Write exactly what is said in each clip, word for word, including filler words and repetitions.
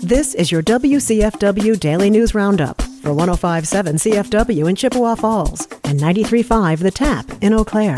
This is your W C F W Daily News Roundup for one oh five point seven C F W in Chippewa Falls and ninety-three point five The Tap in Eau Claire.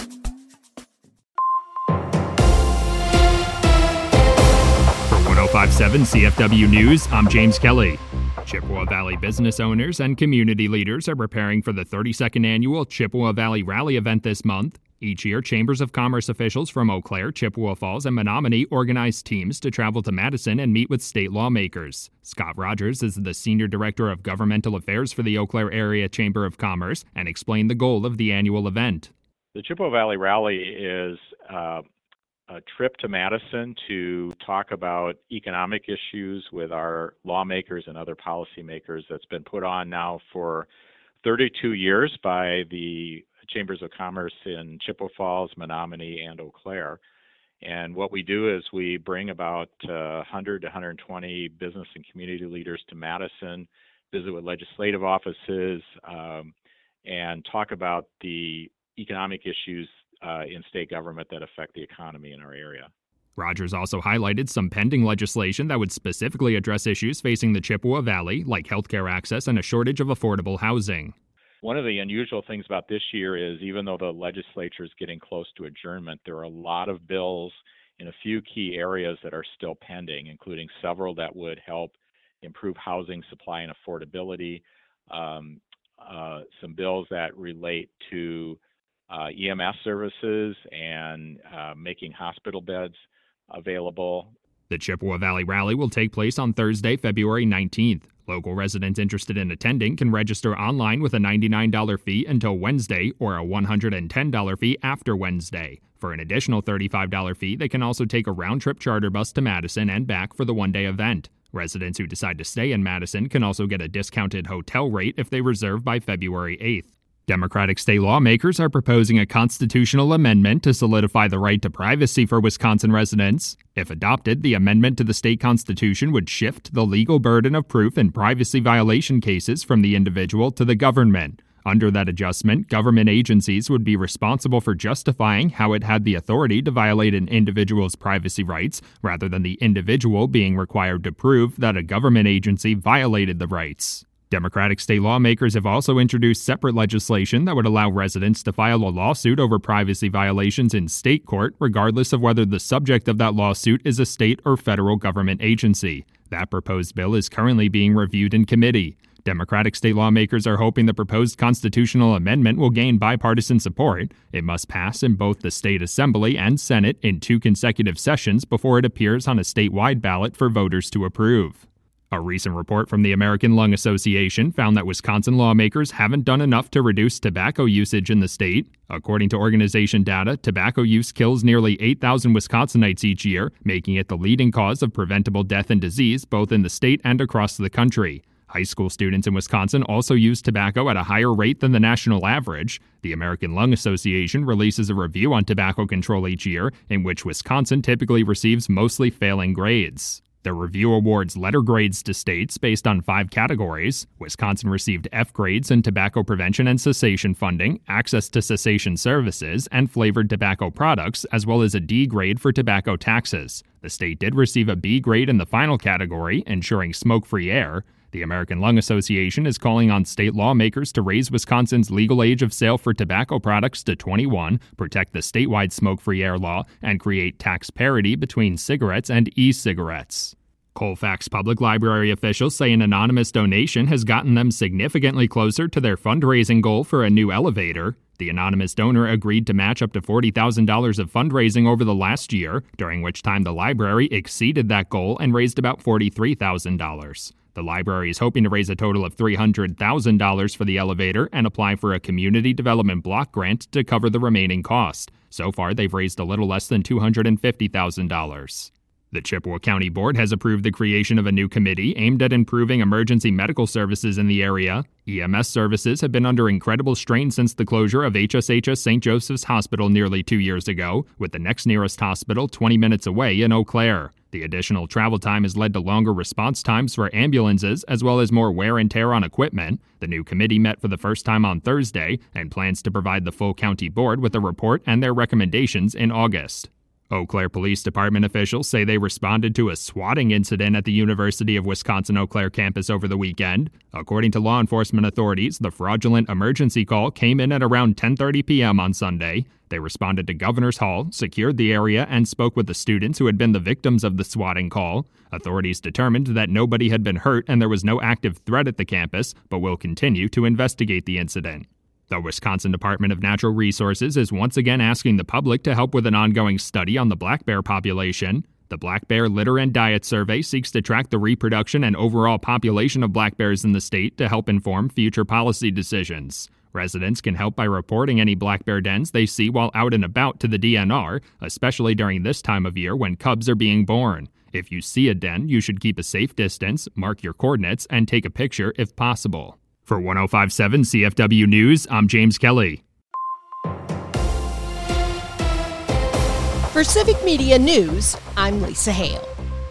For one oh five point seven C F W News, I'm James Kelly. Chippewa Valley business owners and community leaders are preparing for the thirty-second annual Chippewa Valley Rally event this month. Each year, Chambers of Commerce officials from Eau Claire, Chippewa Falls, and Menominee organize teams to travel to Madison and meet with state lawmakers. Scott Rogers is the Senior Director of Governmental Affairs for the Eau Claire Area Chamber of Commerce and explained the goal of the annual event. The Chippewa Valley Rally is uh, a trip to Madison to talk about economic issues with our lawmakers and other policymakers that's been put on now for thirty-two years by the Chambers of Commerce in Chippewa Falls, Menominee, and Eau Claire. And what we do is we bring about uh, one hundred to one hundred twenty business and community leaders to Madison, visit with legislative offices, um, and talk about the economic issues uh, in state government that affect the economy in our area. Rogers also highlighted some pending legislation that would specifically address issues facing the Chippewa Valley, like healthcare access and a shortage of affordable housing. One of the unusual things about this year is even though the legislature is getting close to adjournment, there are a lot of bills in a few key areas that are still pending, including several that would help improve housing supply and affordability, um, uh, some bills that relate to uh, E M S services and uh, making hospital beds available. The Chippewa Valley Rally will take place on Thursday, February nineteenth. Local residents interested in attending can register online with a ninety-nine dollars fee until Wednesday or a one hundred ten dollars fee after Wednesday. For an additional thirty-five dollars fee, they can also take a round-trip charter bus to Madison and back for the one-day event. Residents who decide to stay in Madison can also get a discounted hotel rate if they reserve by February eighth. Democratic state lawmakers are proposing a constitutional amendment to solidify the right to privacy for Wisconsin residents. If adopted, the amendment to the state constitution would shift the legal burden of proof in privacy violation cases from the individual to the government. Under that adjustment, government agencies would be responsible for justifying how it had the authority to violate an individual's privacy rights, rather than the individual being required to prove that a government agency violated the rights. Democratic state lawmakers have also introduced separate legislation that would allow residents to file a lawsuit over privacy violations in state court, regardless of whether the subject of that lawsuit is a state or federal government agency. That proposed bill is currently being reviewed in committee. Democratic state lawmakers are hoping the proposed constitutional amendment will gain bipartisan support. It must pass in both the state assembly and Senate in two consecutive sessions before it appears on a statewide ballot for voters to approve. A recent report from the American Lung Association found that Wisconsin lawmakers haven't done enough to reduce tobacco usage in the state. According to organization data, tobacco use kills nearly eight thousand Wisconsinites each year, making it the leading cause of preventable death and disease both in the state and across the country. High school students in Wisconsin also use tobacco at a higher rate than the national average. The American Lung Association releases a review on tobacco control each year, in which Wisconsin typically receives mostly failing grades. The review awards letter grades to states based on five categories. Wisconsin received F grades in tobacco prevention and cessation funding, access to cessation services, and flavored tobacco products, as well as a D grade for tobacco taxes. The state did receive a B grade in the final category, ensuring smoke-free air. The American Lung Association is calling on state lawmakers to raise Wisconsin's legal age of sale for tobacco products to twenty-one, protect the statewide smoke-free air law, and create tax parity between cigarettes and e-cigarettes. Colfax Public Library officials say an anonymous donation has gotten them significantly closer to their fundraising goal for a new elevator. The anonymous donor agreed to match up to forty thousand dollars of fundraising over the last year, during which time the library exceeded that goal and raised about forty-three thousand dollars. The library is hoping to raise a total of three hundred thousand dollars for the elevator and apply for a community development block grant to cover the remaining cost. So far, they've raised a little less than two hundred fifty thousand dollars. The Chippewa County Board has approved the creation of a new committee aimed at improving emergency medical services in the area. E M S services have been under incredible strain since the closure of H S H S Saint Joseph's Hospital nearly two years ago, with the next nearest hospital twenty minutes away in Eau Claire. The additional travel time has led to longer response times for ambulances, as well as more wear and tear on equipment. The new committee met for the first time on Thursday and plans to provide the full county board with a report and their recommendations in August. Eau Claire Police Department officials say they responded to a swatting incident at the University of Wisconsin-Eau Claire campus over the weekend. According to law enforcement authorities, the fraudulent emergency call came in at around ten thirty p.m. on Sunday. They responded to Governor's Hall, secured the area, and spoke with the students who had been the victims of the swatting call. Authorities determined that nobody had been hurt and there was no active threat at the campus, but will continue to investigate the incident. The Wisconsin Department of Natural Resources is once again asking the public to help with an ongoing study on the black bear population. The Black Bear Litter and Diet Survey seeks to track the reproduction and overall population of black bears in the state to help inform future policy decisions. Residents can help by reporting any black bear dens they see while out and about to the D N R, especially during this time of year when cubs are being born. If you see a den, you should keep a safe distance, mark your coordinates, and take a picture if possible. For one oh five point seven C F W News, I'm James Kelly. For Civic Media News, I'm Lisa Hale.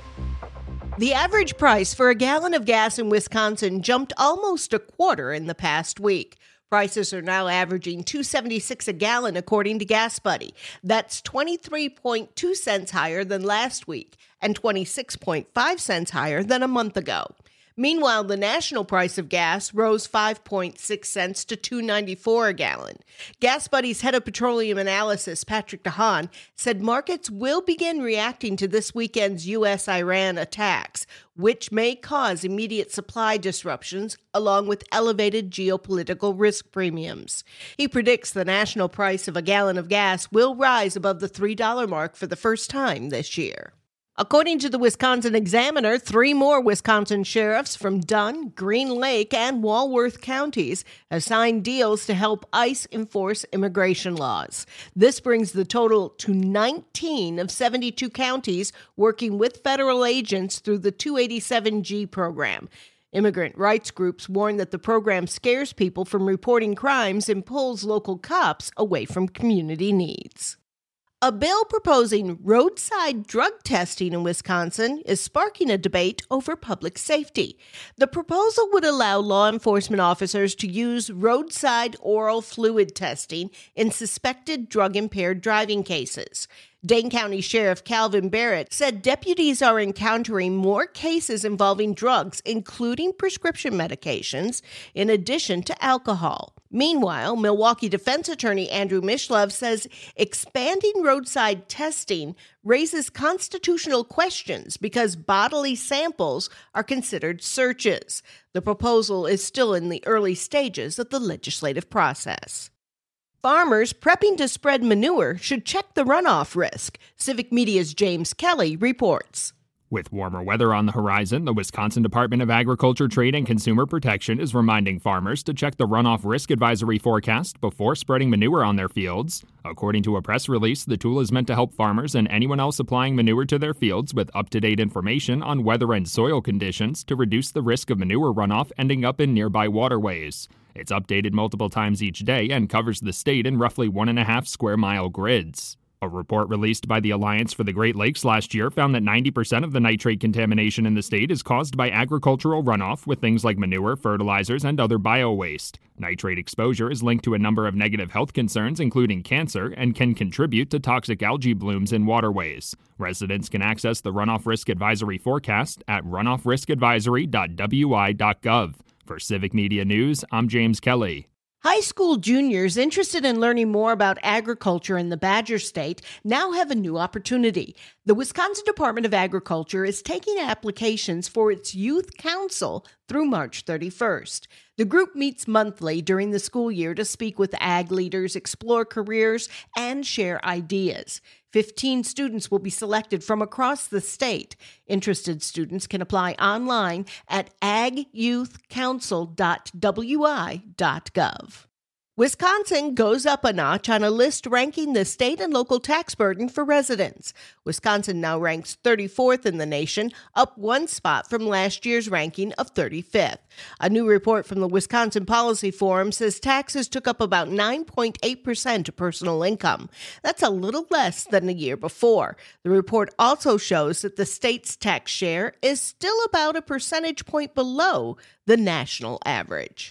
The average price for a gallon of gas in Wisconsin jumped almost a quarter in the past week. Prices are now averaging two dollars and seventy-six cents a gallon, according to GasBuddy. That's twenty-three point two cents higher than last week and twenty-six point five cents higher than a month ago. Meanwhile, the national price of gas rose five point six cents to two dollars and ninety-four cents a gallon. GasBuddy's head of petroleum analysis, Patrick DeHaan, said markets will begin reacting to this weekend's U S Iran attacks, which may cause immediate supply disruptions along with elevated geopolitical risk premiums. He predicts the national price of a gallon of gas will rise above the three dollars mark for the first time this year. According to the Wisconsin Examiner, three more Wisconsin sheriffs from Dunn, Green Lake, and Walworth counties have signed deals to help ICE enforce immigration laws. This brings the total to nineteen of seventy-two counties working with federal agents through the two eighty-seven G program. Immigrant rights groups warn that the program scares people from reporting crimes and pulls local cops away from community needs. A bill proposing roadside drug testing in Wisconsin is sparking a debate over public safety. The proposal would allow law enforcement officers to use roadside oral fluid testing in suspected drug-impaired driving cases. Dane County Sheriff Calvin Barrett said deputies are encountering more cases involving drugs, including prescription medications, in addition to alcohol. Meanwhile, Milwaukee defense attorney Andrew Mishlove says expanding roadside testing raises constitutional questions because bodily samples are considered searches. The proposal is still in the early stages of the legislative process. Farmers prepping to spread manure should check the runoff risk. Civic Media's James Kelly reports. With warmer weather on the horizon, the Wisconsin Department of Agriculture, Trade, and Consumer Protection is reminding farmers to check the runoff risk advisory forecast before spreading manure on their fields. According to a press release, the tool is meant to help farmers and anyone else applying manure to their fields with up-to-date information on weather and soil conditions to reduce the risk of manure runoff ending up in nearby waterways. It's updated multiple times each day and covers the state in roughly one and a half square mile grids. A report released by the Alliance for the Great Lakes last year found that ninety percent of the nitrate contamination in the state is caused by agricultural runoff with things like manure, fertilizers, and other bio-waste. Nitrate exposure is linked to a number of negative health concerns, including cancer, and can contribute to toxic algae blooms in waterways. Residents can access the Runoff Risk Advisory forecast at runoff risk advisory dot w i dot gov. For Civic Media News, I'm James Kelly. High school juniors interested in learning more about agriculture in the Badger State now have a new opportunity. The Wisconsin Department of Agriculture is taking applications for its Youth Council through March thirty-first. The group meets monthly during the school year to speak with ag leaders, explore careers, and share ideas. Fifteen students will be selected from across the state. Interested students can apply online at ag youth council dot w i dot gov. Wisconsin goes up a notch on a list ranking the state and local tax burden for residents. Wisconsin now ranks thirty-fourth in the nation, up one spot from last year's ranking of thirty-fifth. A new report from the Wisconsin Policy Forum says taxes took up about nine point eight percent of personal income. That's a little less than the year before. The report also shows that the state's tax share is still about a percentage point below the national average.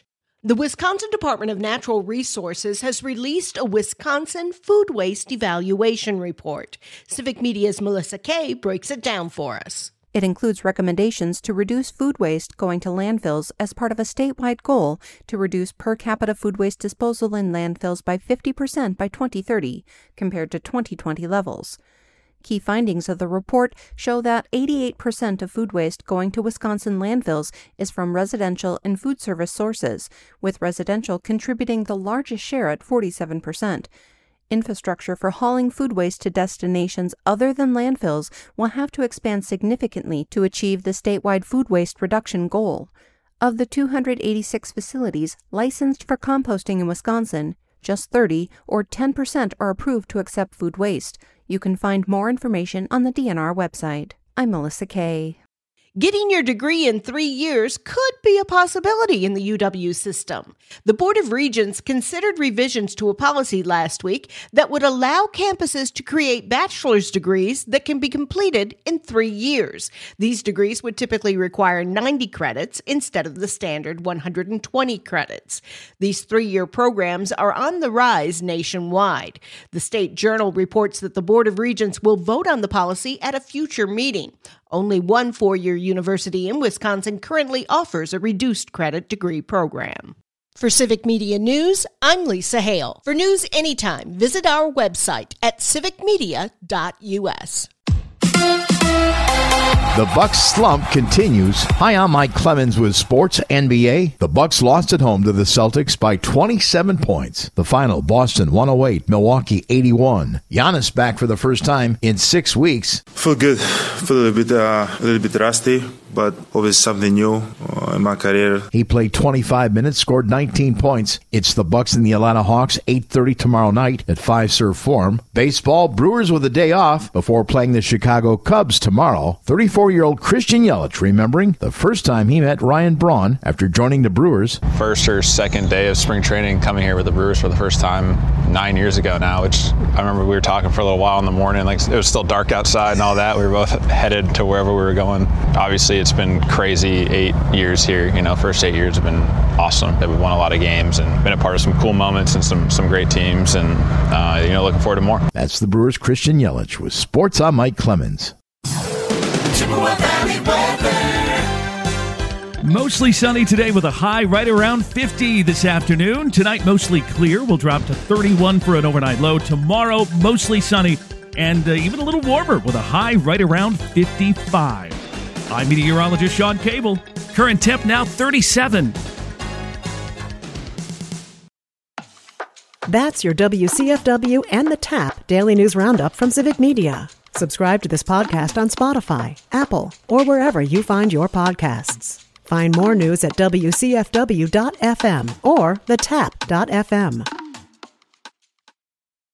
The Wisconsin Department of Natural Resources has released a Wisconsin food waste evaluation report. Civic Media's Melissa Kay breaks it down for us. It includes recommendations to reduce food waste going to landfills as part of a statewide goal to reduce per capita food waste disposal in landfills by fifty percent by twenty thirty, compared to twenty twenty levels. Key findings of the report show that eighty-eight percent of food waste going to Wisconsin landfills is from residential and food service sources, with residential contributing the largest share at forty-seven percent. Infrastructure for hauling food waste to destinations other than landfills will have to expand significantly to achieve the statewide food waste reduction goal. Of the two hundred eighty-six facilities licensed for composting in Wisconsin, just thirty, or ten percent, are approved to accept food waste. You can find more information on the D N R website. I'm Melissa Kay. Getting your degree in three years could be a possibility in the U W system. The Board of Regents considered revisions to a policy last week that would allow campuses to create bachelor's degrees that can be completed in three years. These degrees would typically require ninety credits instead of the standard one hundred twenty credits. These three-year programs are on the rise nationwide. The State Journal reports that the Board of Regents will vote on the policy at a future meeting. Only one four-year university in Wisconsin currently offers a reduced credit degree program. For Civic Media News, I'm Lisa Hale. For news anytime, visit our website at civic media dot u s. The Bucks slump continues. Hi, I'm Mike Clemens with Sports N B A. The Bucks lost at home to the Celtics by twenty-seven points. The final, Boston one oh eight, Milwaukee eighty-one. Giannis back for the first time in six weeks. Feel good. Feel a little bit, uh, a little bit rusty, but always something new uh, in my career. He played twenty-five minutes, scored nineteen points. It's the Bucks and the Atlanta Hawks, eight thirty tomorrow night at Fiserv Forum. Baseball, Brewers with a day off before playing the Chicago Cubs tomorrow. thirty-four-year-old Christian Yelich remembering the first time he met Ryan Braun after joining the Brewers. First or second day of spring training, coming here with the Brewers for the first time nine years ago now, which I remember we were talking for a little while in the morning. Like, it was still dark outside and all that. We were both headed to wherever we were going. Obviously, it's been crazy eight years here. You know, first eight years have been awesome. That we've won a lot of games and been a part of some cool moments and some, some great teams. And, uh, you know, looking forward to more. That's the Brewers' Christian Yelich with Sports. I'm Mike Clemens. Mostly sunny today with a high right around fifty this afternoon. Tonight, mostly clear. We'll drop to thirty-one for an overnight low. Tomorrow, mostly sunny and uh, even a little warmer with a high right around fifty-five. I'm meteorologist Sean Cable. Current temp now thirty-seven. That's your W C F W and the TAP Daily News Roundup from Civic Media. Subscribe to this podcast on Spotify, Apple, or wherever you find your podcasts. Find more news at W C F W dot F M or the tap dot F M.